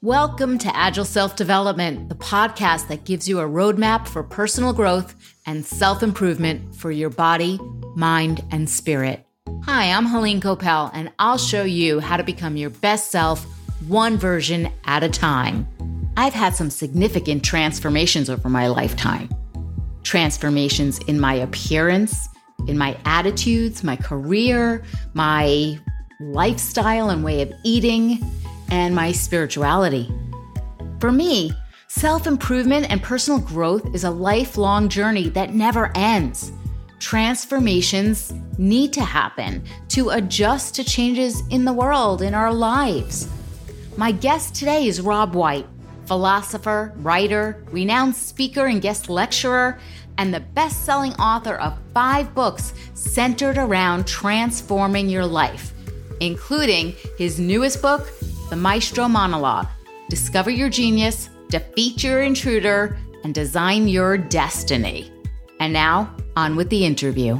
Welcome to Agile Self-Development, the podcast that gives you a roadmap for personal growth and self-improvement for your body, mind, and spirit. Hi, I'm Helene Coppell, and I'll show you how to become your best self, one version at a time. I've had some significant transformations over my lifetime. Transformations in my appearance, in my attitudes, my career, my lifestyle and way of eating, and my spirituality. For me, self-improvement and personal growth is a lifelong journey that never ends. Transformations need to happen to adjust to changes in the world, in our lives. My guest today is Rob White, philosopher, writer, renowned speaker and guest lecturer, and the best-selling author of 5 books centered around transforming your life, including his newest book, The Maestro Monologue: Discover Your Genius, Defeat Your Intruder, and Design Your Destiny. And now, on with the interview.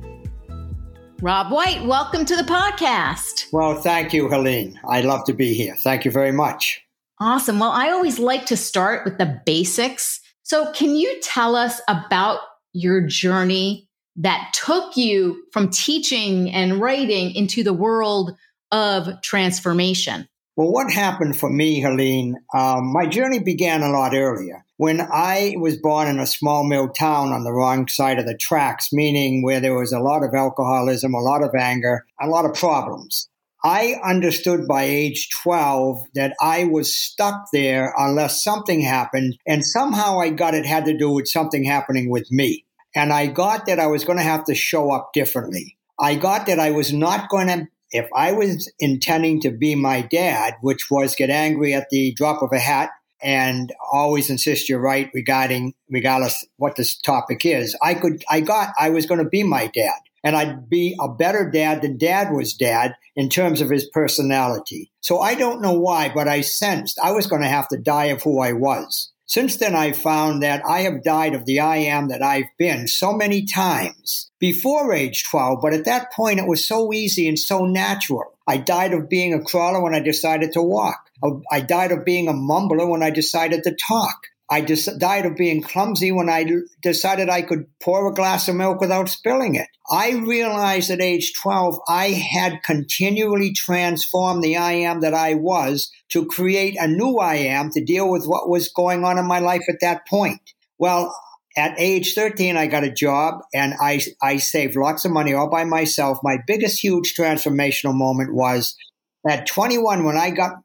Rob White, welcome to the podcast. Well, thank you, Helene. I'd love to be here. Thank you very much. Awesome. Well, I always like to start with the basics. So can you tell us about your journey that took you from teaching and writing into the world of transformation? Well, what happened for me, Helene, my journey began a lot earlier. When I was born in a small mill town on the wrong side of the tracks, meaning where there was a lot of alcoholism, a lot of anger, a lot of problems. I understood by age 12 that I was stuck there unless something happened, and somehow I got it had to do with something happening with me. And I got that I was going to have to show up differently. I got that I was not going to, if I was intending to be my dad, which was get angry at the drop of a hat and always insist you're right regardless what this topic is, I was going to be my dad. And I'd be a better dad than dad was dad in terms of his personality. So I don't know why, but I sensed I was going to have to die of who I was. Since then, I found that I have died of the I am that I've been so many times before age 12, but at that point, it was so easy and so natural. I died of being a crawler when I decided to walk. I died of being a mumbler when I decided to talk. I just died of being clumsy when I decided I could pour a glass of milk without spilling it. I realized at age 12 I had continually transformed the I am that I was to create a new I am to deal with what was going on in my life at that point. Well, at age 13, I got a job and I saved lots of money all by myself. My biggest, huge transformational moment was at 21, when I got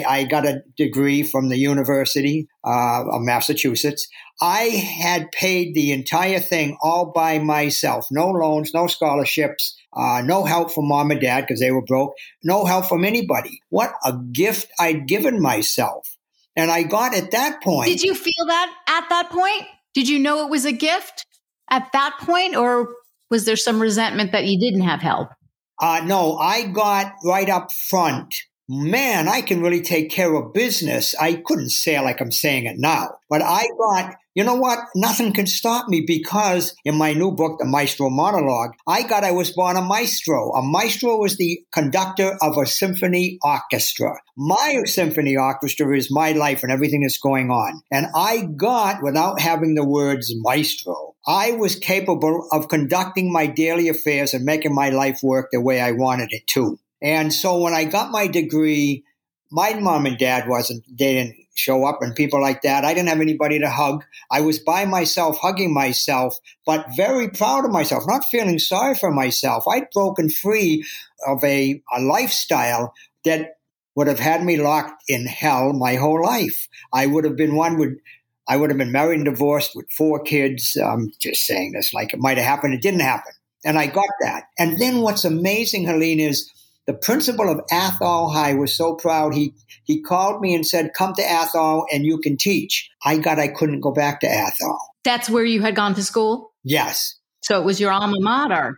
a degree from the University of Massachusetts, I had paid the entire thing all by myself. No loans, no scholarships, no help from mom and dad because they were broke, no help from anybody. What a gift I'd given myself. And I got at that point. Did you feel that at that point? Did you know it was a gift at that point, or was there some resentment that you didn't have help? No, I got right up front, man, I can really take care of business. I couldn't say it like I'm saying it now, but I got, you know what? Nothing can stop me because in my new book, The Maestro Monologue, I was born a maestro. A maestro was the conductor of a symphony orchestra. My symphony orchestra is my life and everything that's going on. And I got, without having the words maestro, I was capable of conducting my daily affairs and making my life work the way I wanted it to. And so when I got my degree, my mom and dad they didn't show up and people like that. I didn't have anybody to hug. I was by myself, hugging myself, but very proud of myself, not feeling sorry for myself. I'd broken free of a lifestyle that would have had me locked in hell my whole life. I would have been married and divorced with 4 kids. I'm just saying this like it might have happened. It didn't happen. And I got that. And then what's amazing, Helene, is the principal of Athol High was so proud. He called me and said, come to Athol and you can teach. I couldn't go back to Athol. That's where you had gone to school? Yes. So it was your alma mater.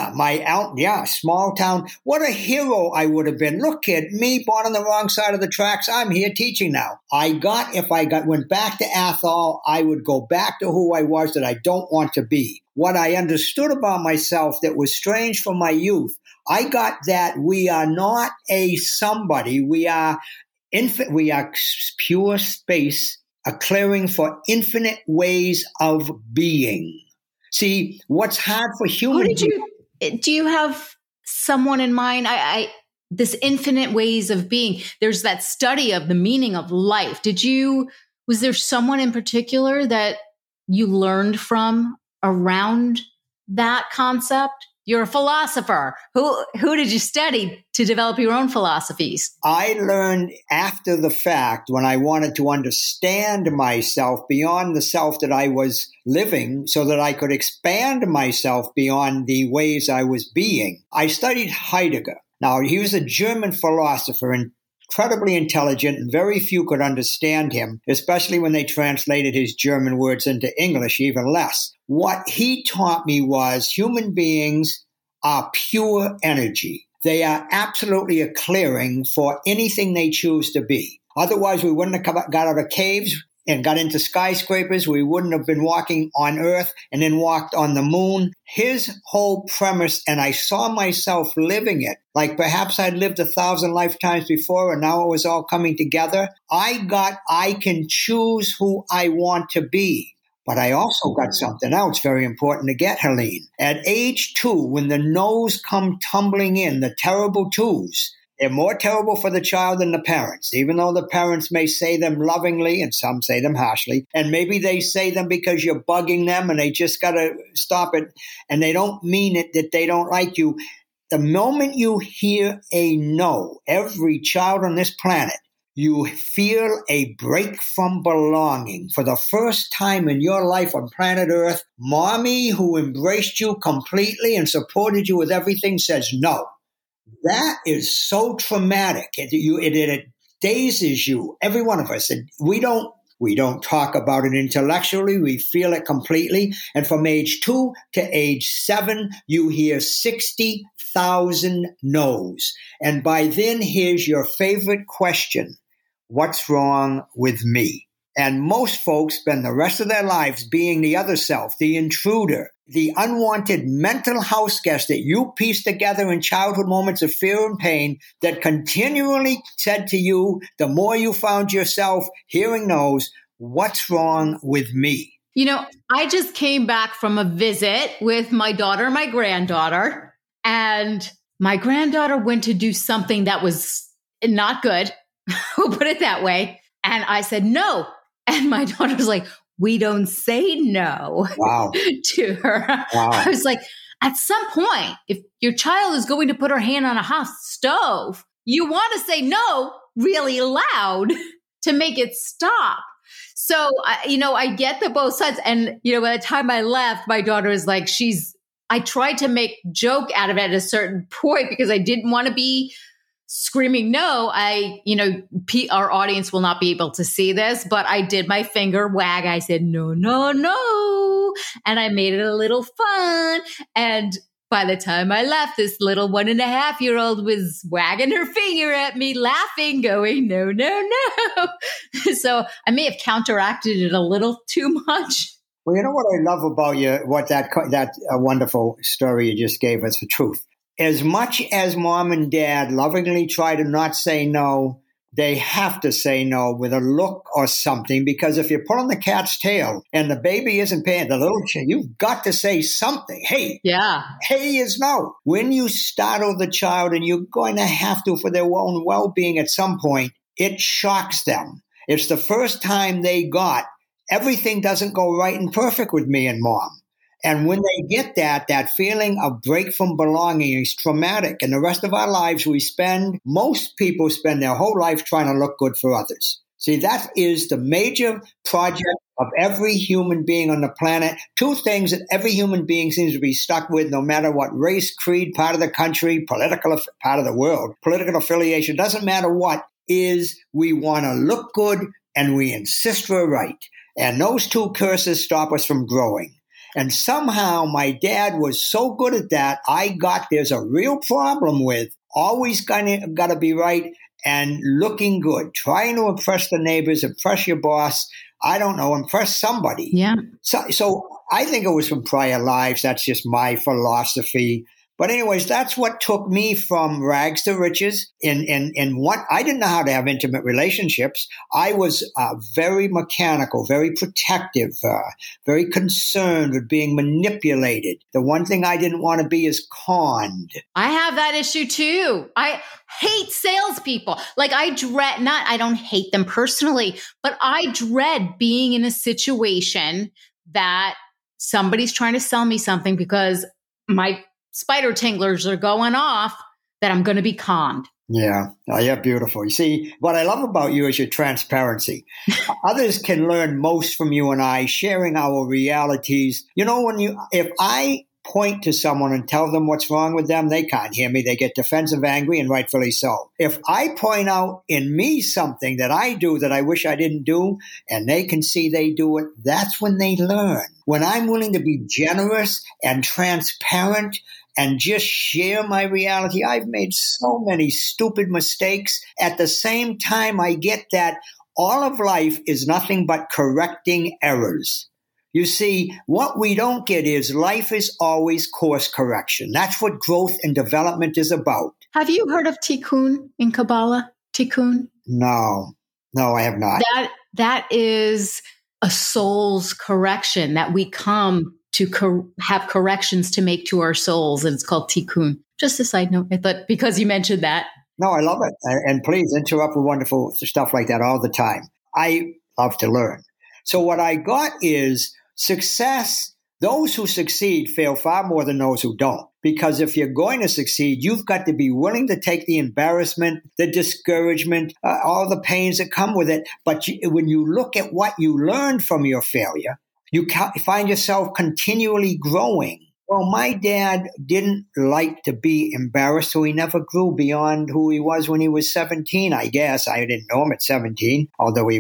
Yeah, small town. What a hero I would have been. Look, kid, me born on the wrong side of the tracks. I'm here teaching now. If I went back to Athol, I would go back to who I was that I don't want to be. What I understood about myself that was strange from my youth, I got that we are not a somebody. We are We are pure space, a clearing for infinite ways of being. See, what's hard for humans. Do you have someone in mind? This infinite ways of being. There's that study of the meaning of life. Was there someone in particular that you learned from around that concept? You're a philosopher. Who did you study to develop your own philosophies? I learned after the fact, when I wanted to understand myself beyond the self that I was living so that I could expand myself beyond the ways I was being. I studied Heidegger. Now, he was a German philosopher and incredibly intelligent, and very few could understand him, especially when they translated his German words into English, even less. What he taught me was human beings are pure energy. They are absolutely a clearing for anything they choose to be. Otherwise, we wouldn't have got out of caves and got into skyscrapers. We wouldn't have been walking on Earth and then walked on the moon. His whole premise, and I saw myself living it, like perhaps I'd lived 1,000 lifetimes before and now it was all coming together. I can choose who I want to be. But I also got something else very important to get, Helene. At age 2, when the no's come tumbling in, the terrible 2s, they're more terrible for the child than the parents, even though the parents may say them lovingly and some say them harshly. And maybe they say them because you're bugging them and they just got to stop it. And they don't mean it that they don't like you. The moment you hear a no, every child on this planet, you feel a break from belonging. For the first time in your life on planet Earth, mommy, who embraced you completely and supported you with everything, says no. That is so traumatic. It dazes you, every one of us. We don't talk about it intellectually. We feel it completely. And from age 2 to age 7, you hear 60,000 no's. And by then, here's your favorite question. What's wrong with me? And most folks spend the rest of their lives being the other self, the intruder, the unwanted mental house guest that you pieced together in childhood moments of fear and pain that continually said to you, the more you found yourself hearing those, what's wrong with me? You know, I just came back from a visit with my daughter and my granddaughter, and my granddaughter went to do something that was not good. We'll put it that way. And I said, no. And my daughter was like, we don't say no. Wow. To her. Wow. I was like, at some point, if your child is going to put her hand on a hot stove, you want to say no really loud to make it stop. So, I get the both sides. And, by the time I left, my daughter is like, I tried to make joke out of it at a certain point because I didn't want to be screaming no. Our audience will not be able to see this, but I did my finger wag. I said, no, no, no. And I made it a little fun. And by the time I left, this little 1.5-year-old was wagging her finger at me, laughing, going, no, no, no. So I may have counteracted it a little too much. Well, you know what I love about you, what that wonderful story you just gave us, the truth. As much as mom and dad lovingly try to not say no, they have to say no with a look or something, because if you're pulling the cat's tail and the baby isn't paying, you've got to say something. Hey, yeah. Hey is no. When you startle the child, and you're going to have to for their own well-being at some point, it shocks them. It's the first time they got, everything doesn't go right and perfect with me and mom. And when they get that feeling of break from belonging is traumatic. And the rest of our lives, most people spend their whole life trying to look good for others. See, that is the major project of every human being on the planet. Two things that every human being seems to be stuck with, no matter what race, creed, part of the country, political part of the world, political affiliation, doesn't matter what, is we want to look good and we insist we're right. And those two curses stop us from growing. And somehow my dad was so good at that, there's a real problem with always got to be right and looking good, trying to impress the neighbors, impress your boss, impress somebody. Yeah. So I think it was from prior lives. That's just my philosophy. But anyways, that's what took me from rags to riches. In what I didn't know how to have intimate relationships. I was very mechanical, very protective, very concerned with being manipulated. The one thing I didn't want to be is conned. I have that issue too. I hate salespeople. Like I don't hate them personally, but I dread being in a situation that somebody's trying to sell me something because my spider tinglers are going off, that I'm going to be conned. Yeah. Oh, yeah. Beautiful. You see, what I love about you is your transparency. Others can learn most from you and I, sharing our realities. You know, if I point to someone and tell them what's wrong with them, they can't hear me. They get defensive, angry, and rightfully so. If I point out in me something that I do that I wish I didn't do, and they can see they do it, that's when they learn. When I'm willing to be generous and transparent and just share my reality, I've made so many stupid mistakes. At the same time, I get that all of life is nothing but correcting errors. You see, what we don't get is life is always course correction. That's what growth and development is about. Have you heard of tikkun in Kabbalah? Tikkun? No, I have not. That is a soul's correction, that we come to have corrections to make to our souls. And it's called tikkun. Just a side note. I thought because you mentioned that. No, I love it. And please interrupt with wonderful stuff like that all the time. I love to learn. So what I got is success. Those who succeed fail far more than those who don't. Because if you're going to succeed, you've got to be willing to take the embarrassment, the discouragement, all the pains that come with it. But when you look at what you learned from your failure, you find yourself continually growing. Well, my dad didn't like to be embarrassed, so he never grew beyond who he was when he was 17, I guess. I didn't know him at 17, although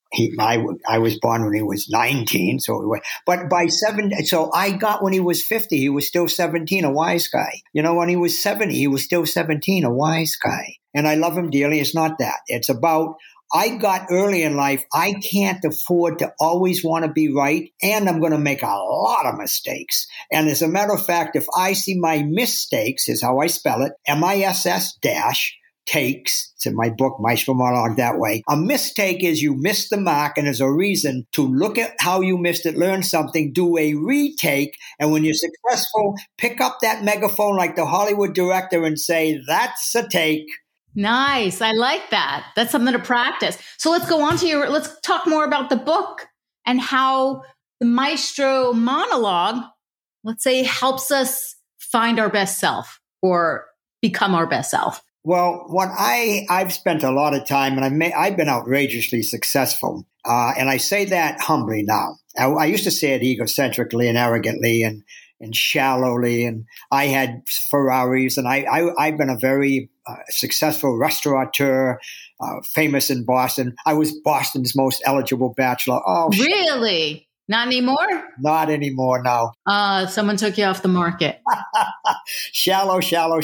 I was born when he was 19, but by 7, so I got when he was 50, he was still 17, a wise guy. You know, when he was 70, he was still 17, a wise guy. And I love him dearly. It's not that. It's about, I got early in life, I can't afford to always want to be right, and I'm going to make a lot of mistakes. And as a matter of fact, if I see my mistakes, is how I spell it, MISS dash, takes, it's in my book, Maestro Monologue, that way. A mistake is you missed the mark, and there's a reason to look at how you missed it, learn something, do a retake, and when you're successful, pick up that megaphone like the Hollywood director and say, that's a take. Nice. I like that. That's something to practice. So let's go on to let's talk more about the book and how the Maestro Monologue, let's say, helps us find our best self or become our best self. Well, I've spent a lot of time, and I've been outrageously successful, and I say that humbly now. I used to say it egocentrically and arrogantly and shallowly, and I had Ferraris, and I've been a very successful restaurateur, famous in Boston. I was Boston's most eligible bachelor. Oh, really? Not anymore? Not anymore, no. Someone took you off the market. Shallow.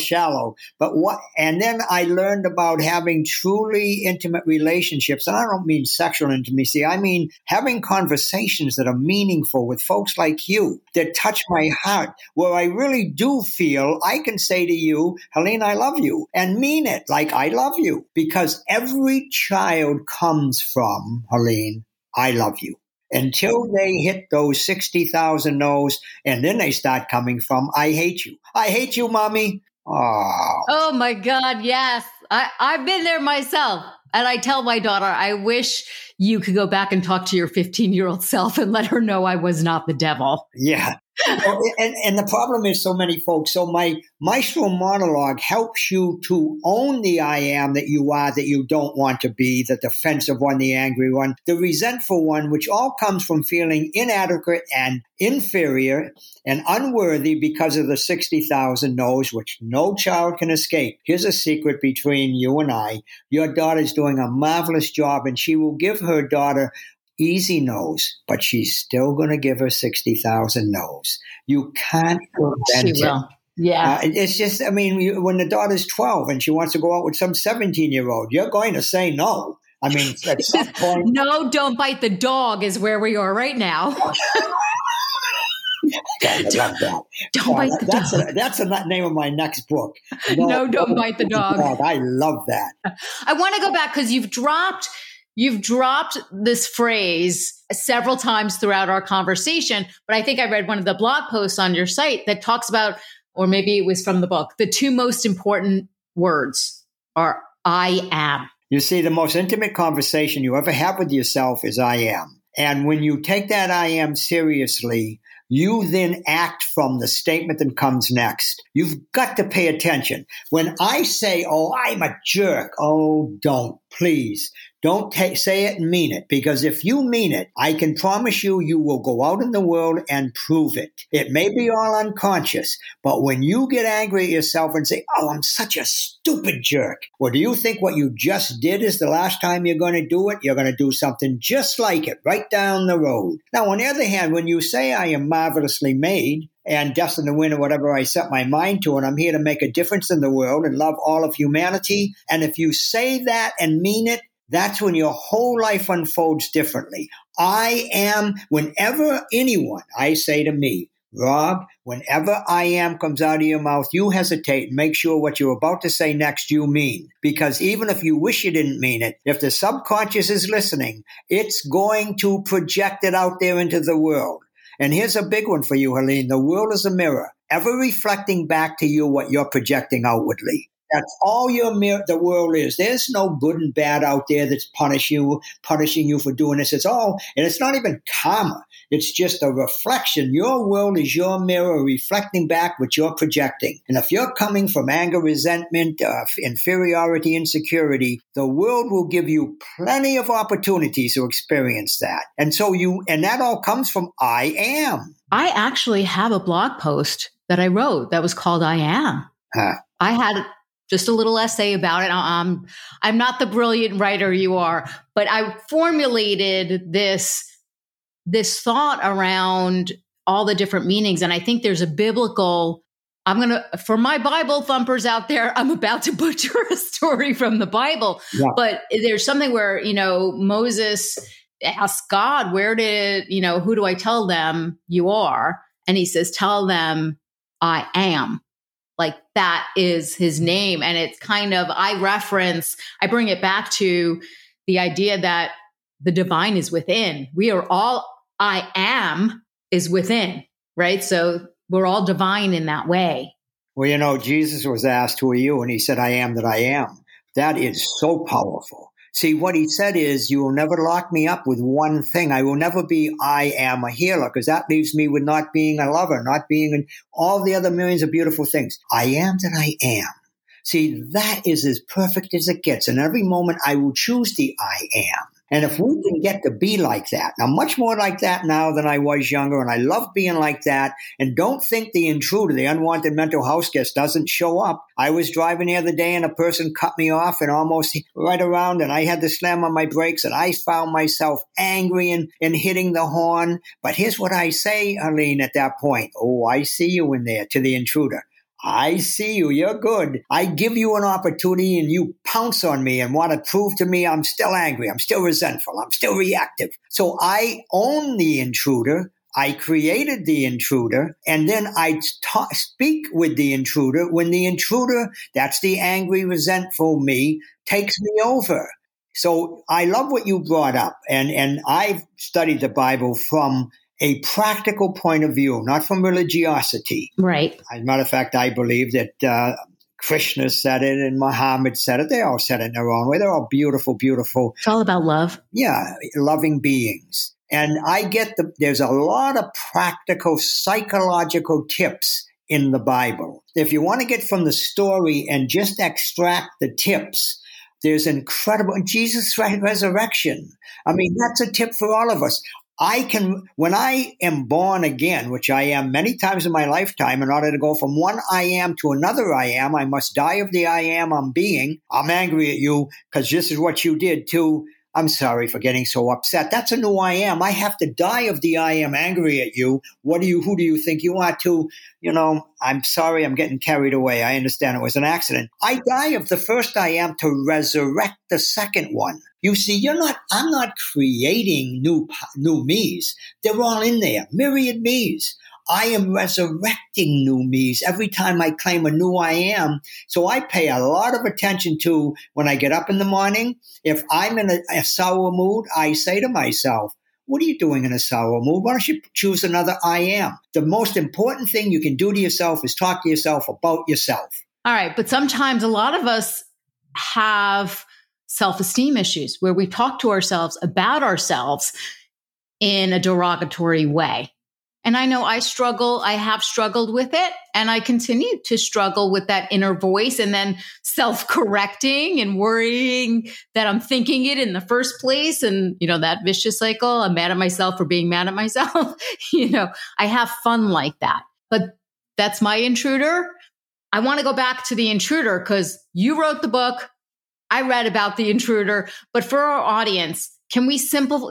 But and then I learned about having truly intimate relationships. And I don't mean sexual intimacy. I mean having conversations that are meaningful with folks like you that touch my heart, where I really do feel I can say to you, Helene, I love you, and mean it like I love you. Because every child comes from, Helene, I love you. Until they hit those 60,000 no's, and then they start coming from, I hate you. I hate you, mommy. Oh my God, yes. I've been there myself. And I tell my daughter, I wish you could go back and talk to your 15-year-old self and let her know I was not the devil. Yeah. And the problem is so many folks. So my Maestro Monologue helps you to own the I am that you are, that you don't want to be, the defensive one, the angry one, the resentful one, which all comes from feeling inadequate and inferior and unworthy because of the 60,000 no's, which no child can escape. Here's a secret between you and I. Your daughter's doing a marvelous job, and she will give her daughter easy no's, but she's still going to give her 60,000 no's. You can't prevent she will. Yeah. It's just, I mean, when the daughter's 12 and she wants to go out with some 17-year-old, you're going to say no. I mean, at some point. No, don't bite the dog is where we are right now. God, I love that. Don't bite the dog. That's the name of my next book. No, don't bite the dog. I love that. I want to go back because you've dropped this phrase several times throughout our conversation, but I think I read one of the blog posts on your site that talks about, or maybe it was from the book, the two most important words are I am. You see, the most intimate conversation you ever have with yourself is I am. And when you take that I am seriously, you then act from the statement that comes next. You've got to pay attention. When I say, oh, I'm a jerk, oh, don't, please. Don't say it and mean it, because if you mean it, I can promise you, you will go out in the world and prove it. It may be all unconscious, but when you get angry at yourself and say, oh, I'm such a stupid jerk, well, do you think what you just did is the last time you're going to do it? You're going to do something just like it right down the road. Now, on the other hand, when you say I am marvelously made and destined to win or whatever I set my mind to, and I'm here to make a difference in the world and love all of humanity, and if you say that and mean it, that's when your whole life unfolds differently. I am, whenever anyone, I say to me, Rob, whenever I am comes out of your mouth, you hesitate and make sure what you're about to say next you mean. Because even if you wish you didn't mean it, if the subconscious is listening, it's going to project it out there into the world. And here's a big one for you, Helene. The world is a mirror, ever reflecting back to you what you're projecting outwardly. That's all the world is. There's no good and bad out there that's punishing you for doing this. And it's not even karma. It's just a reflection. Your world is your mirror reflecting back what you're projecting. And if you're coming from anger, resentment, inferiority, insecurity, the world will give you plenty of opportunities to experience that. And that all comes from I am. I actually have a blog post that I wrote that was called I Am. I had just a little essay about it. I'm not the brilliant writer you are, but I formulated this thought around all the different meanings. And I think there's a biblical, for my Bible thumpers out there, I'm about to butcher a story from the Bible, but there's something where, Moses asked God, who do I tell them you are? And he says, tell them I am. Like that is his name. And it's kind of, I bring it back to the idea that the divine is within. We are all, I am is within, right? So we're all divine in that way. Well, Jesus was asked, who are you? And he said, I am that I am. That is so powerful. See, what he said is, you will never lock me up with one thing. I will never be, I am a healer, because that leaves me with not being a lover, not being all the other millions of beautiful things. I am that I am. See, that is as perfect as it gets. And every moment I will choose the I am. And if we can get to be like that, I'm much more like that now than I was younger, and I love being like that. And don't think the intruder, the unwanted mental house guest, doesn't show up. I was driving the other day and a person cut me off and almost right around, and I had to slam on my brakes, and I found myself angry and hitting the horn. But here's what I say, Helene, at that point. Oh, I see you in there, to the intruder. I see you. You're good. I give you an opportunity and you pounce on me and want to prove to me I'm still angry. I'm still resentful. I'm still reactive. So I own the intruder. I created the intruder, and then I speak with the intruder when the intruder, that's the angry, resentful me, takes me over. So I love what you brought up, and I've studied the Bible from a practical point of view, not from religiosity. Right. As a matter of fact, I believe that Krishna said it and Muhammad said it. They all said it in their own way. They're all beautiful, beautiful. It's all about love. Yeah, loving beings. And I get there's a lot of practical psychological tips in the Bible. If you want to get from the story and just extract the tips, there's incredible Jesus' resurrection. I mean, that's a tip for all of us. When I am born again, which I am many times in my lifetime, in order to go from one I am to another I am, I must die of the I am I'm being. I'm angry at you because this is what you did too. I'm sorry for getting so upset. That's a new I am. I have to die of the I am angry at you. Who do you think you are to? I'm sorry, I'm getting carried away. I understand it was an accident. I die of the first I am to resurrect the second one. You see, I'm not creating new me's. They're all in there, myriad me's. I am resurrecting new me's every time I claim a new I am. So I pay a lot of attention to when I get up in the morning. If I'm in a sour mood, I say to myself, what are you doing in a sour mood? Why don't you choose another I am? The most important thing you can do to yourself is talk to yourself about yourself. All right. But sometimes a lot of us have self-esteem issues where we talk to ourselves about ourselves in a derogatory way. And I know I have struggled with it, and I continue to struggle with that inner voice and then self-correcting and worrying that I'm thinking it in the first place. And, that vicious cycle, I'm mad at myself for being mad at myself. I have fun like that, but that's my intruder. I want to go back to the intruder because you wrote the book. I read about the intruder, but for our audience, can we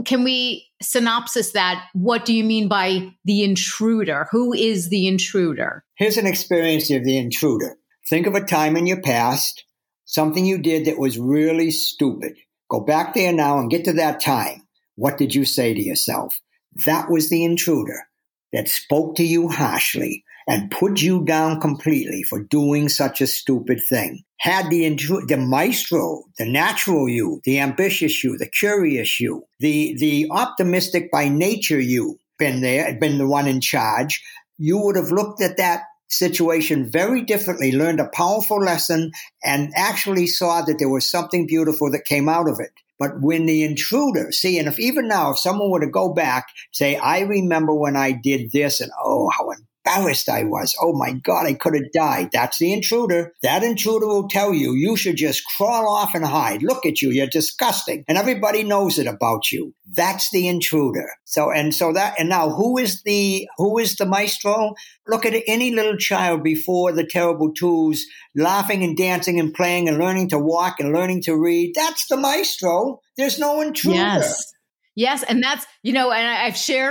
synopsis that? What do you mean by the intruder? Who is the intruder? Here's an experience of the intruder. Think of a time in your past, something you did that was really stupid. Go back there now and get to that time. What did you say to yourself? That was the intruder that spoke to you harshly and put you down completely for doing such a stupid thing. Had the maestro, the natural you, the ambitious you, the curious you, the optimistic by nature you been the one in charge, you would have looked at that situation very differently, learned a powerful lesson, and actually saw that there was something beautiful that came out of it. But when the intruder, and if someone were to go back, say, I remember when I did this, and oh, how embarrassed I was. Oh my God, I could have died. That's the intruder. That intruder will tell you, you should just crawl off and hide. Look at you. You're disgusting. And everybody knows it about you. That's the intruder. And now who is the maestro? Look at any little child before the terrible twos, laughing and dancing and playing and learning to walk and learning to read. That's the maestro. There's no intruder. Yes. And that's, and I've shared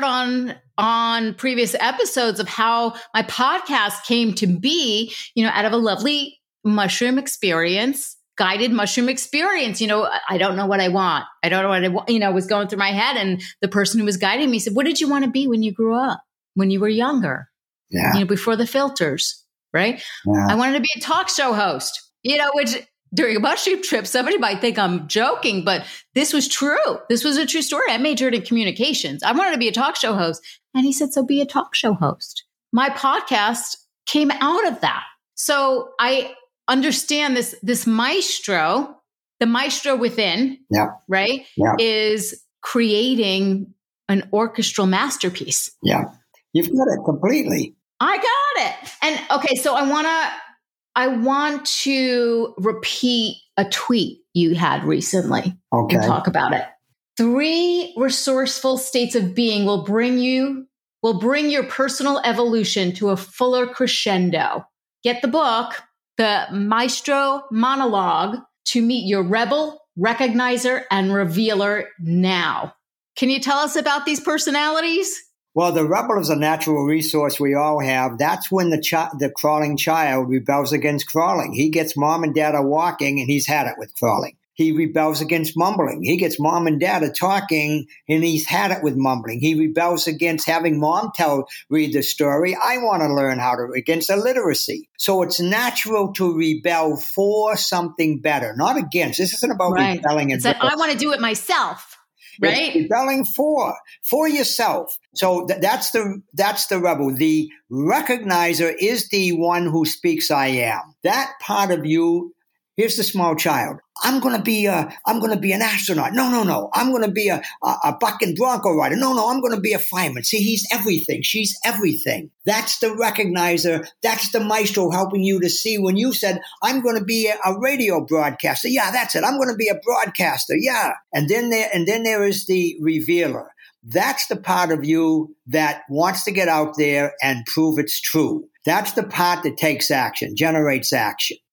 on previous episodes of how my podcast came to be, out of a lovely mushroom experience, guided mushroom experience. I don't know what I want. I don't know what I want, was going through my head. And the person who was guiding me said, what did you want to be when you grew up, when you were younger? Yeah. Before the filters, right? Yeah. I wanted to be a talk show host, which during a mushroom trip, somebody might think I'm joking, but this was true. This was a true story. I majored in communications. I wanted to be a talk show host. And he said, so be a talk show host. My podcast came out of that. So I understand this maestro, the maestro within, right, is creating an orchestral masterpiece. Yeah. You've got it completely. I got it. And okay, so I want to repeat a tweet you had recently. Okay. And talk about it. 3 resourceful states of being will bring your personal evolution to a fuller crescendo. Get the book, The Maestro Monologue, to meet your rebel, recognizer, and revealer now. Can you tell us about these personalities? Well, the rebel is a natural resource we all have. That's when the crawling child rebels against crawling. He gets mom and dad are walking, and he's had it with crawling. He rebels against mumbling. He gets mom and dad are talking, and he's had it with mumbling. He rebels against having mom read the story. I want to learn against illiteracy. So it's natural to rebel for something better, not against. This isn't about rebelling. It's that I want to do it myself. Right? It's rebelling for yourself. So that's the rebel. The recognizer is the one who speaks I am. That part of you, here's the small child. I'm going to be an astronaut. No. I'm going to be a buck and bronco rider. No, I'm going to be a fireman. See, he's everything. She's everything. That's the recognizer. That's the maestro helping you to see when you said, I'm going to be a radio broadcaster. Yeah, that's it. I'm going to be a broadcaster. Yeah. And then there is the revealer. That's the part of you that wants to get out there and prove it's true. That's the part that takes action, generates action.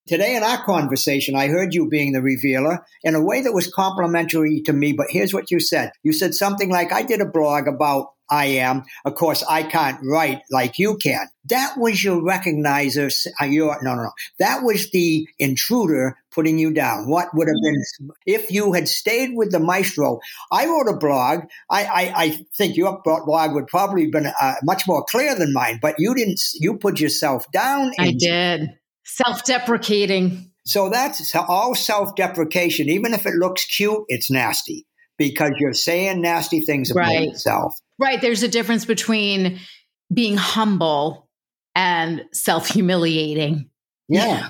Today in our conversation, I heard you being the revealer in a way that was complimentary to me. But here's what you said. You said something like, I did a blog about I am. Of course, I can't write like you can. That was your recognizer. No. That was the intruder putting you down. What would have been if you had stayed with the maestro? I wrote a blog. I think your blog would probably have been much more clear than mine, but you didn't. You put yourself down. I did. Self-deprecating. So that's all self-deprecation. Even if it looks cute, it's nasty because you're saying nasty things about yourself. Right. There's a difference between being humble and self-humiliating. Yeah.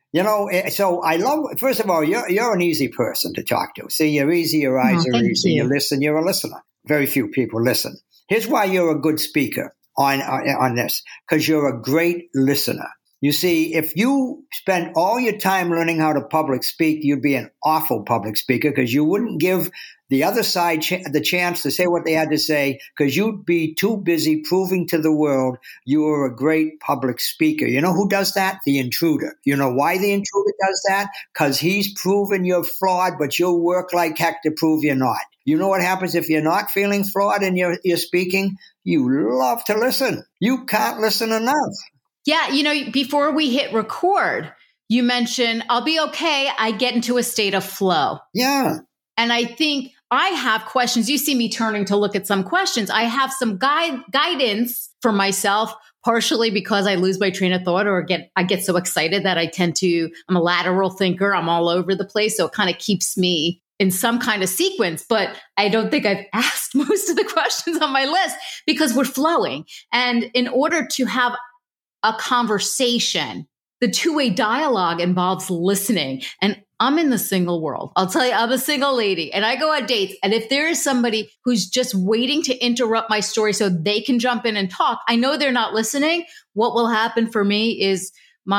So I love, first of all, you're an easy person to talk to. See, you're easy, your eyes are easy, you listen, you're a listener. Very few people listen. Here's why you're a good speaker on this, because you're a great listener. You see, if you spent all your time learning how to public speak, you'd be an awful public speaker because you wouldn't give the other side the chance to say what they had to say because you'd be too busy proving to the world you were a great public speaker. You know who does that? The intruder. You know why the intruder does that? Because he's proven you're flawed, but you'll work like heck to prove you're not. You know what happens if you're not feeling flawed and you're speaking? You love to listen. You can't listen enough. Yeah, before we hit record, you mentioned, I'll be okay. I get into a state of flow. Yeah. And I think I have questions. You see me turning to look at some questions. I have some guidance for myself, partially because I lose my train of thought or I get so excited that I'm a lateral thinker. I'm all over the place. So it kind of keeps me in some kind of sequence, but I don't think I've asked most of the questions on my list because we're flowing. And in order to have a conversation, the two-way dialogue involves listening. And I'm in the single world. I'll tell you, I'm a single lady and I go on dates. And if there is somebody who's just waiting to interrupt my story so they can jump in and talk, I know they're not listening. What will happen for me is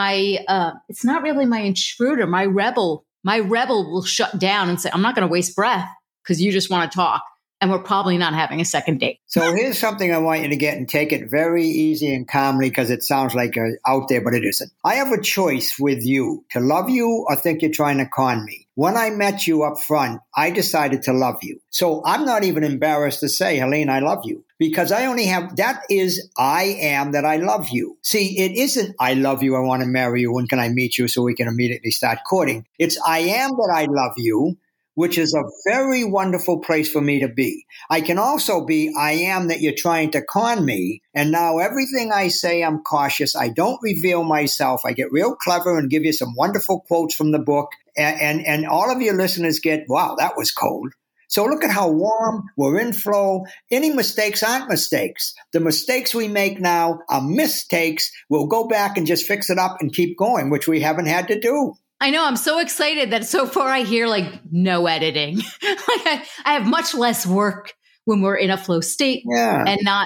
it's not really my intruder, my rebel will shut down and say, I'm not going to waste breath because you just want to talk. And we're probably not having a second date. So here's something I want you to get and take it very easy and calmly because it sounds like out there, but it isn't. I have a choice with you to love you or think you're trying to con me. When I met you up front, I decided to love you. So I'm not even embarrassed to say, Helene, I love you. Because I only have, that is, I am that I love you. See, it isn't, I love you, I want to marry you, when can I meet you so we can immediately start courting. It's, I am that I love you, which is a very wonderful place for me to be. I can also be, I am that you're trying to con me. And now everything I say, I'm cautious. I don't reveal myself. I get real clever and give you some wonderful quotes from the book. And all of your listeners get, wow, that was cold. So look at how warm, we're in flow. Any mistakes aren't mistakes. The mistakes we make now are mistakes. We'll go back and just fix it up and keep going, which we haven't had to do. I know. I'm so excited that so far I hear no editing. I have much less work when we're in a flow state and not,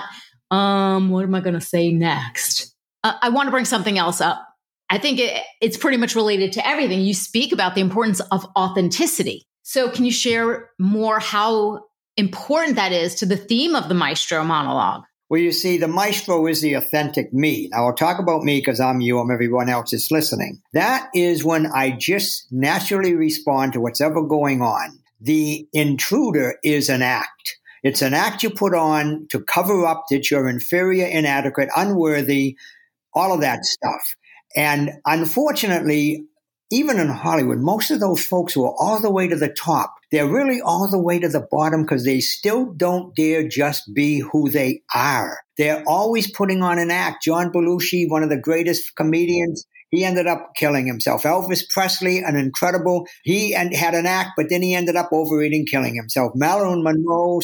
what am I going to say next? I want to bring something else up. I think it's pretty much related to everything. You speak about the importance of authenticity. So can you share more how important that is to the theme of the Maestro monologue? Well, you see, the maestro is the authentic me. Now, I'll talk about me because I'm you, I'm everyone else that's listening. That is when I just naturally respond to what's ever going on. The intruder is an act. It's an act you put on to cover up that you're inferior, inadequate, unworthy, all of that stuff. And unfortunately, even in Hollywood, most of those folks who are all the way to the top, they're really all the way to the bottom because they still don't dare just be who they are. They're always putting on an act. John Belushi, one of the greatest comedians, he ended up killing himself. Elvis Presley, an incredible, he had an act, but then he ended up overeating, killing himself. Marilyn Monroe,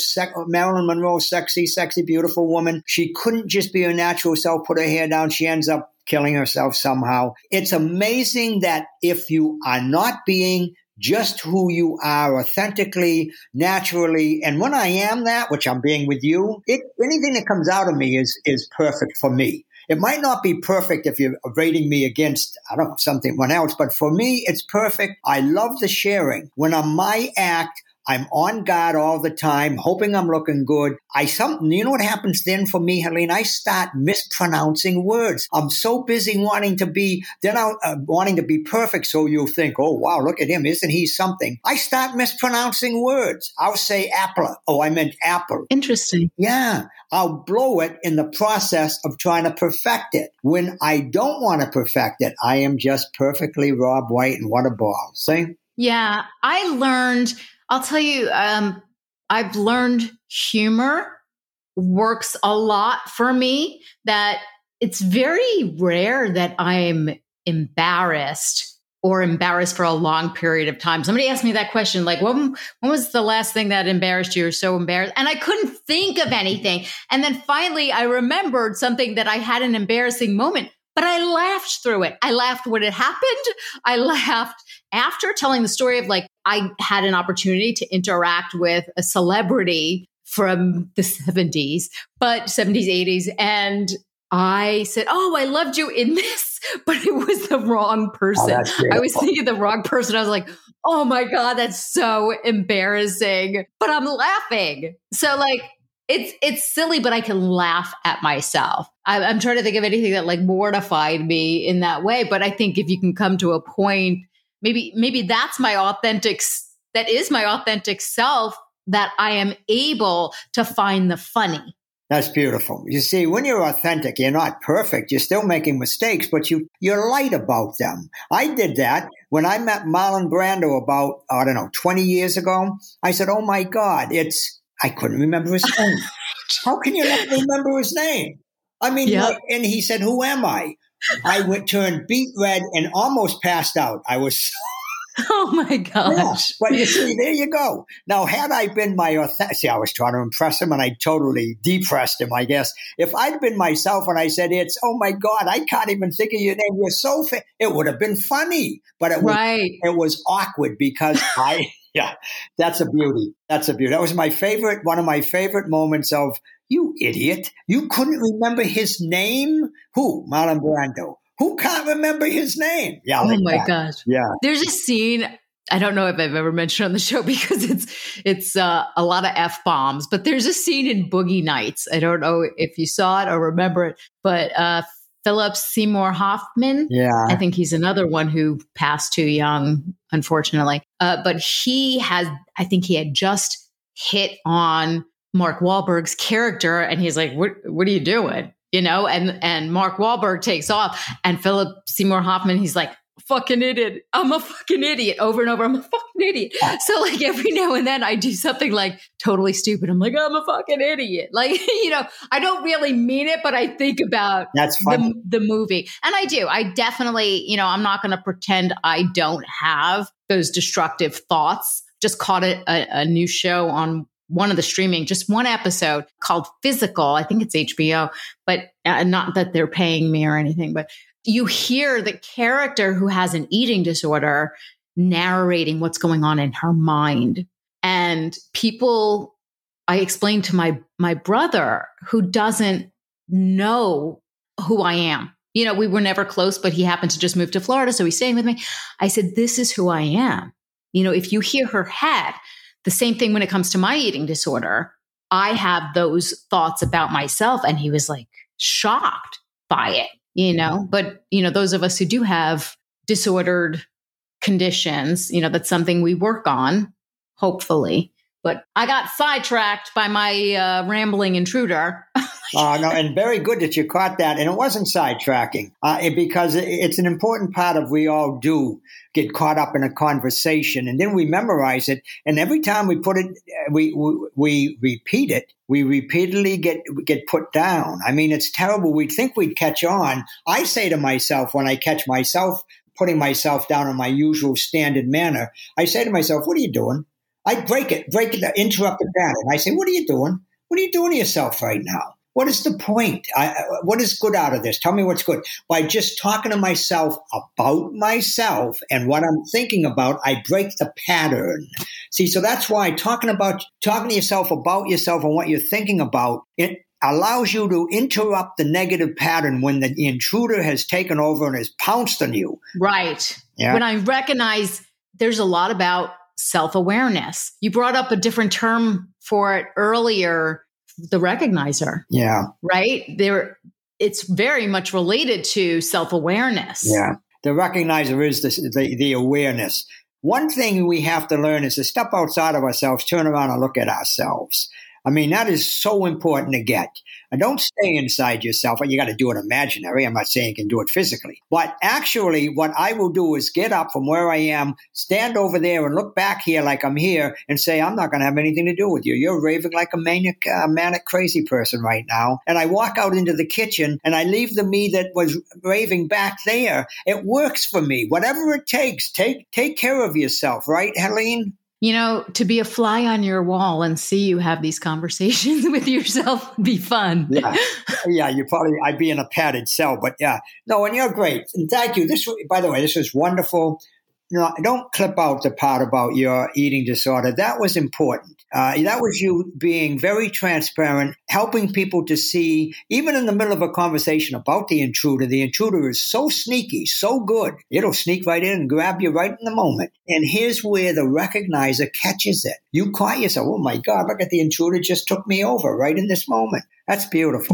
sexy, beautiful woman. She couldn't just be her natural self, put her hair down. She ends up killing herself somehow. It's amazing that if you are not being just who you are authentically, naturally, and when I am that, which I'm being with you, anything that comes out of me is perfect for me. It might not be perfect if you're rating me against, someone else, but for me, it's perfect. I love the sharing. When I'm my act, I'm on guard all the time, hoping I'm looking good. You know what happens then for me, Helene? I start mispronouncing words. I'm so busy wanting to be perfect. So you'll think, oh, wow, look at him. Isn't he something? I start mispronouncing words. I'll say apple. Oh, I meant apple. Interesting. Yeah. I'll blow it in the process of trying to perfect it. When I don't want to perfect it, I am just perfectly Rob White and what a ball. See? Yeah. I'll tell you, I've learned humor works a lot for me, that it's very rare that I'm embarrassed for a long period of time. Somebody asked me that question, like, when was the last thing that embarrassed you? Or so embarrassed? And I couldn't think of anything. And then finally I remembered something that I had an embarrassing moment, but I laughed through it. I laughed when it happened. I laughed after telling the story of, like, I had an opportunity to interact with a celebrity from the 70s, 80s. And I said, oh, I loved you in this, but it was the wrong person. I was thinking the wrong person. I was like, oh my God, that's so embarrassing, but I'm laughing. So, like, it's silly, but I can laugh at myself. I'm trying to think of anything that, like, mortified me in that way. But I think if you can come to a point, maybe that is my authentic self, that I am able to find the funny. That's beautiful. You see, when you're authentic, you're not perfect. You're still making mistakes, but you're light about them. I did that when I met Marlon Brando about, 20 years ago. I said, oh my God, I couldn't remember his name. How can you not remember his name? I mean, and he said, who am I? I turned beet red and almost passed out. I was oh my gosh. Yeah. But you see, there you go. Now, had I been my authentic, I was trying to impress him and I totally depressed him, I guess. If I'd been myself and I said, oh my God, I can't even think of your name. You're so fit. It would have been funny, but it was awkward because that's a beauty. That's a beauty. That was one of my favorite moments of, you idiot. You couldn't remember his name? Who? Marlon Brando. Who can't remember his name? Yeah. Oh my gosh. Yeah. There's a scene, I don't know if I've ever mentioned on the show because it's a lot of F-bombs, but there's a scene in Boogie Nights. I don't know if you saw it or remember it, but Philip Seymour Hoffman. Yeah. I think he's another one who passed too young, unfortunately. But I think he had just hit on Mark Wahlberg's character and he's like, what are you doing? You know, and Mark Wahlberg takes off and Philip Seymour Hoffman, he's like, fucking idiot. I'm a fucking idiot over and over. I'm a fucking idiot. So, like, every now and then I do something like totally stupid. I'm like, I'm a fucking idiot. Like, I don't really mean it, but I think about the movie. And I do. I definitely, I'm not going to pretend I don't have those destructive thoughts. Just caught a new show on one of the streaming, just one episode called Physical. I think it's HBO, but not that they're paying me or anything, but you hear the character who has an eating disorder narrating what's going on in her mind. And I explained to my brother who doesn't know who I am. We were never close, but he happened to just move to Florida. So he's staying with me. I said, this is who I am. If you hear her head, the same thing when it comes to my eating disorder, I have those thoughts about myself. And he was like shocked by it, but, those of us who do have disordered conditions, that's something we work on, hopefully. But I got sidetracked by my rambling intruder. No, and very good that you caught that. And it wasn't sidetracking because it's an important part of we all do get caught up in a conversation and then we memorize it. And every time we put it, we repeat it. We repeatedly get put down. I mean, it's terrible. We'd think we'd catch on. I say to myself, when I catch myself putting myself down in my usual standard manner, I say to myself, what are you doing? I break it, interrupt the pattern. I say, what are you doing? What are you doing to yourself right now? What is the point? What is good out of this? Tell me what's good. By just talking to myself about myself and what I'm thinking about, I break the pattern. See, so that's why talking to yourself about yourself and what you're thinking about, it allows you to interrupt the negative pattern when the intruder has taken over and has pounced on you. Right. Yeah. When I recognize there's a lot about self-awareness. You brought up a different term for it earlier, the recognizer. Yeah. Right? It's very much related to self-awareness. Yeah. The recognizer is the awareness. One thing we have to learn is to step outside of ourselves, turn around and look at ourselves. I mean, that is so important to get. And don't stay inside yourself. You got to do it imaginary. I'm not saying you can do it physically. But actually, what I will do is get up from where I am, stand over there and look back here like I'm here and say, I'm not going to have anything to do with you. You're raving like a manic, crazy person right now. And I walk out into the kitchen and I leave the me that was raving back there. It works for me. Whatever it takes, take care of yourself. Right, Helene? You know, to be a fly on your wall and see you have these conversations with yourself would be fun. Yeah, I'd be in a padded cell, but yeah. No, and you're great. And thank you. By the way, this was wonderful. No, don't clip out the part about your eating disorder. That was important. That was you being very transparent, helping people to see, even in the middle of a conversation about the intruder is so sneaky, so good. It'll sneak right in and grab you right in the moment. And here's where the recognizer catches it. You caught yourself, oh my God, look at the intruder just took me over right in this moment. That's beautiful.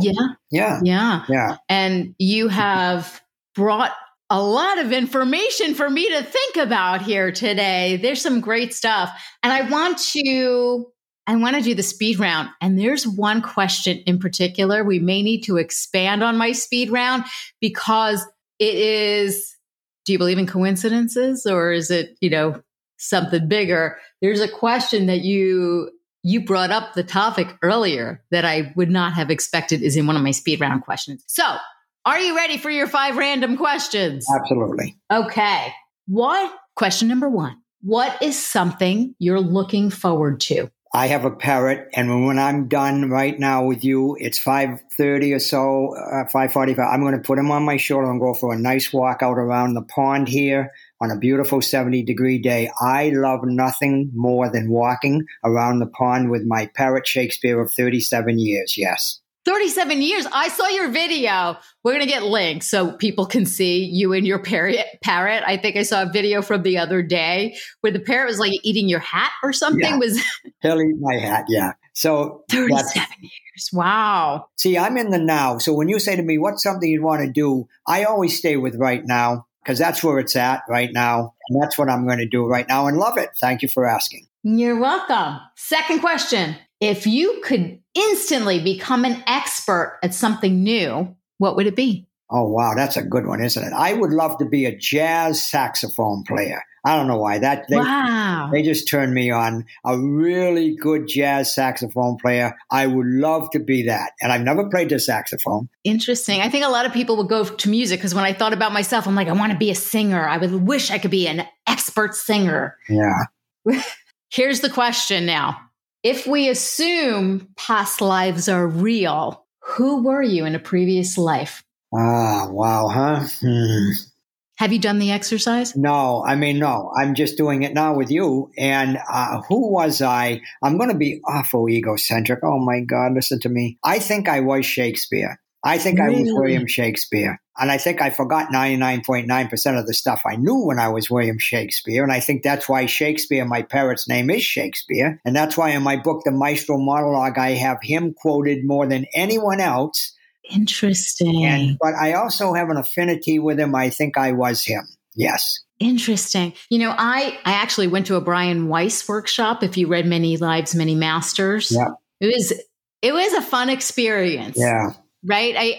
Yeah. And you have brought a lot of information for me to think about here today. There's some great stuff. And I want to do the speed round. And there's one question in particular. We may need to expand on my speed round because it is, do you believe in coincidences or is it, something bigger? There's a question that you brought up the topic earlier that I would not have expected is in one of my speed round questions. So, are you ready for your 5 random questions? Absolutely. Okay. Question number 1. What is something you're looking forward to? I have a parrot, and when I'm done right now with you, it's 5:30 or so, 5:45. I'm going to put him on my shoulder and go for a nice walk out around the pond here on a beautiful 70-degree day. I love nothing more than walking around the pond with my parrot Shakespeare of 37 years. Yes. 37 years. I saw your video. We're going to get links so people can see you and your parrot. I think I saw a video from the other day where the parrot was like eating your hat or something. Yeah. He'll eat my hat, yeah. So 37 years. Wow. See, I'm in the now. So when you say to me, what's something you'd want to do? I always stay with right now because that's where it's at right now. And that's what I'm going to do right now and love it. Thank you for asking. You're welcome. Second question. If you could instantly become an expert at something new, what would it be? Oh, wow. That's a good one, isn't it? I would love to be a jazz saxophone player. I don't know why. They just turned me on. A really good jazz saxophone player. I would love to be that. And I've never played the saxophone. Interesting. I think a lot of people would go to music because when I thought about myself, I'm like, I want to be a singer. I would wish I could be an expert singer. Yeah. Here's the question now. If we assume past lives are real, who were you in a previous life? Ah, wow, huh? Have you done the exercise? No, no. I'm just doing it now with you. And who was I? I'm going to be awful egocentric. Oh, my God, listen to me. I think I was Shakespeare. I think I was William Shakespeare. And I think I forgot 99.9% of the stuff I knew when I was William Shakespeare. And I think that's why Shakespeare, my parrot's name is Shakespeare. And that's why in my book, The Maestro Monologue, I have him quoted more than anyone else. Interesting. But I also have an affinity with him. I think I was him. Yes. Interesting. I actually went to a Brian Weiss workshop. If you read Many Lives, Many Masters. Yeah. It was a fun experience. Yeah. Right?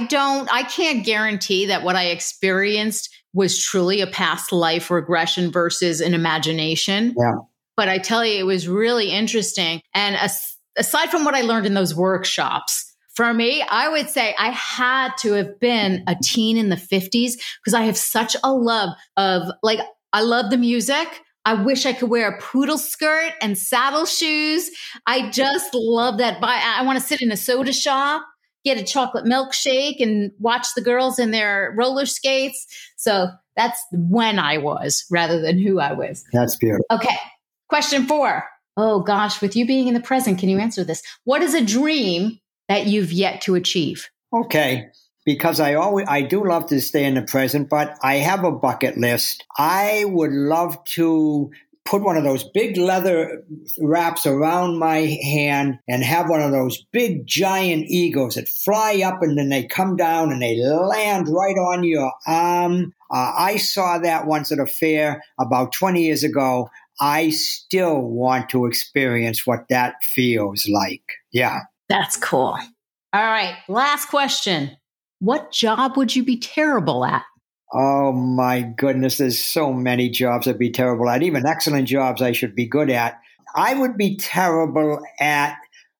I can't guarantee that what I experienced was truly a past life regression versus an imagination. Yeah. But I tell you, it was really interesting. And aside from what I learned in those workshops, for me, I would say I had to have been a teen in the 50s because I have such a love of, I love the music. I wish I could wear a poodle skirt and saddle shoes. I just love that. I want to sit in a soda shop, get a chocolate milkshake and watch the girls in their roller skates. So that's when I was rather than who I was. That's beautiful. Okay. Question 4. Oh gosh, with you being in the present, can you answer this? What is a dream that you've yet to achieve? Okay. Because I do love to stay in the present, but I have a bucket list. I would love to put one of those big leather wraps around my hand and have one of those big giant eagles that fly up and then they come down and they land right on your arm. I saw that once at a fair about 20 years ago. I still want to experience what that feels like. Yeah. That's cool. All right. Last question. What job would you be terrible at? Oh, my goodness. There's so many jobs I'd be terrible at, even excellent jobs I should be good at. I would be terrible at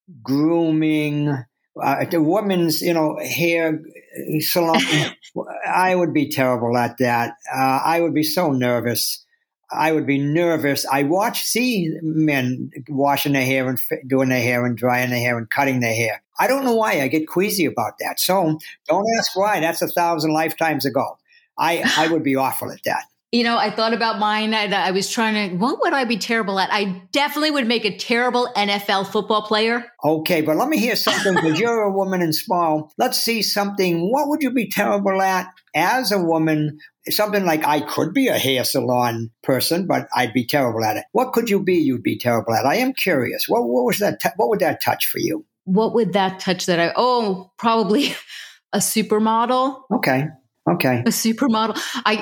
grooming, the women's, hair salon. I would be terrible at that. I would be so nervous. I would be nervous. I see men washing their hair and doing their hair and drying their hair and cutting their hair. I don't know why I get queasy about that. So don't ask why. That's 1,000 lifetimes ago. I would be awful at that. I thought about mine. I was trying to, what would I be terrible at? I definitely would make a terrible NFL football player. Okay, but let me hear something because you're a woman and small. Let's see something. What would you be terrible at as a woman? Something like I could be a hair salon person, but I'd be terrible at it. What could you be you'd be terrible at? I am curious. What was that? What would that touch for you? What would that touch that probably a supermodel. Okay. A supermodel.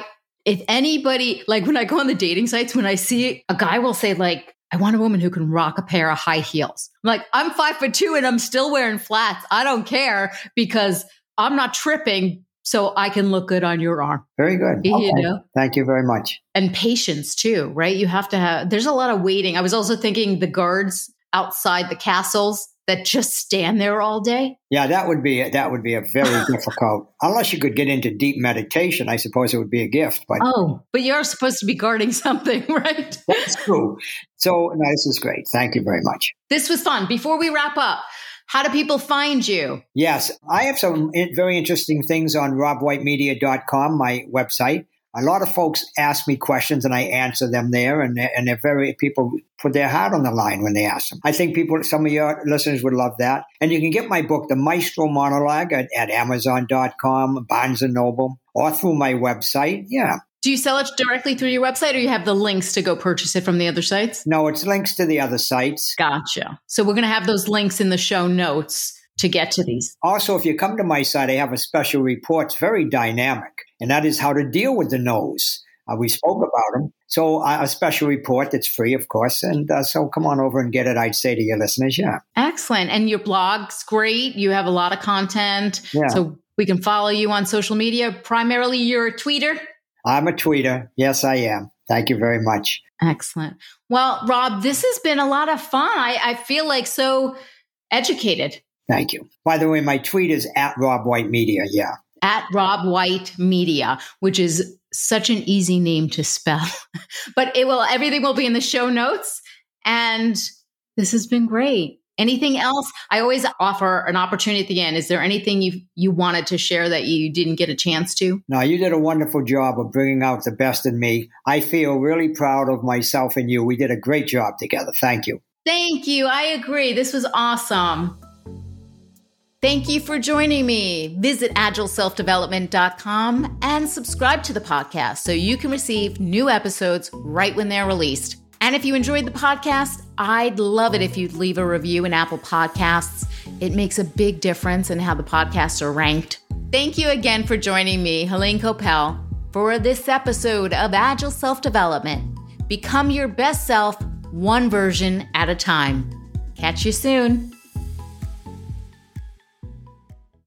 If anybody, like when I go on the dating sites, when I see a guy will say like, I want a woman who can rock a pair of high heels. I'm like, I'm 5'2" and I'm still wearing flats. I don't care because I'm not tripping. So I can look good on your arm. Very good. Okay. Thank you very much. And patience too, right? You have to have, there's a lot of waiting. I was also thinking the guards outside the castles that just stand there all day. Yeah, that would be a very difficult, unless you could get into deep meditation, I suppose it would be a gift. But you're supposed to be guarding something, right? That's true. So this is great. Thank you very much. This was fun. Before we wrap up, how do people find you? Yes, I have some very interesting things on robwhitemedia.com, my website. A lot of folks ask me questions and I answer them there, and people put their heart on the line when they ask them. I think some of your listeners would love that. And you can get my book, The Maestro Monologue, at Amazon.com, Barnes & Noble, or through my website. Yeah. Do you sell it directly through your website or you have the links to go purchase it from the other sites? No, it's links to the other sites. Gotcha. So we're going to have those links in the show notes to get to these. Also, if you come to my site, I have a special report. It's very dynamic, and that is how to deal with the no's. We spoke about them. So a special report that's free, of course. And so come on over and get it, I'd say to your listeners. Yeah. Excellent. And your blog's great. You have a lot of content. Yeah. So we can follow you on social media. Primarily, you're a tweeter. I'm a tweeter. Yes, I am. Thank you very much. Excellent. Well, Rob, this has been a lot of fun. I feel like so educated. Thank you. By the way, my tweet is at Rob White Media. Yeah. At Rob White Media, which is such an easy name to spell. But everything will be in the show notes. And this has been great. Anything else? I always offer an opportunity at the end. Is there anything you wanted to share that you didn't get a chance to? No, you did a wonderful job of bringing out the best in me. I feel really proud of myself and you. We did a great job together. Thank you. Thank you. I agree. This was awesome. Thank you for joining me. Visit agileselfdevelopment.com and subscribe to the podcast so you can receive new episodes right when they're released. And if you enjoyed the podcast, I'd love it if you'd leave a review in Apple Podcasts. It makes a big difference in how the podcasts are ranked. Thank you again for joining me, Helene Coppell, for this episode of Agile Self-Development. Become your best self, one version at a time. Catch you soon.